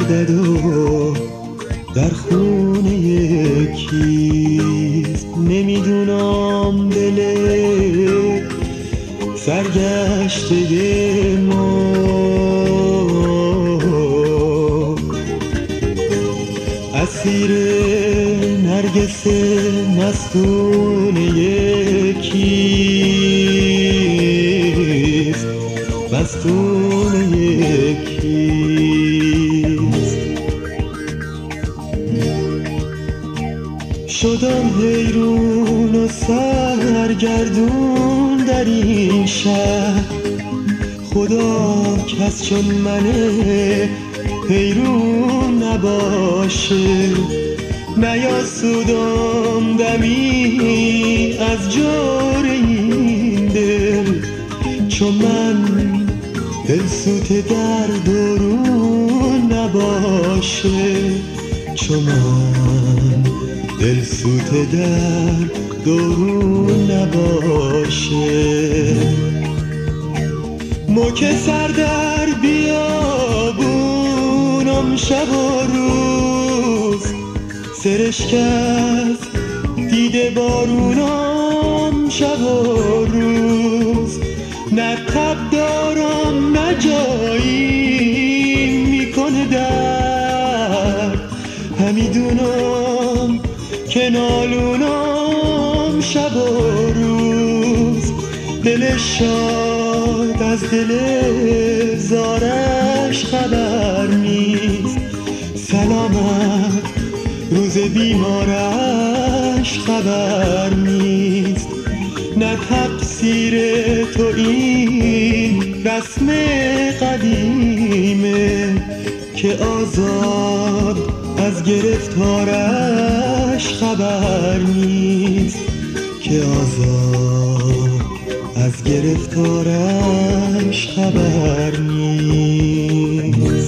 گردد و در خونه یکیست. نمیدونم دل سرگشته ما اسیر نرگس مستون یکیست، مستون یکیست. شدم حیرون و سرگردون در این شهر، خدا کس چون منه حیرون نباشه. نیاسودم دمی از جور این دل، چون من دلسوت در درون نباشه. چون من دلسوت در درون نباشه. موکه سر در بیابونم شب و روز، سرشکت دیده بارونم شب و روز. نه تب دارم نه جایی میکنه درد، همیدونم که نالونم شب و روز. دل شاد از دل زارش خبر نیست، سلامت روز بیمارش خبر نیست. نه تقصیر تو این رسم قدیمه که آزاد از گرفتارش خبر نیست، که آزاد از گرفتارش خبر نیست.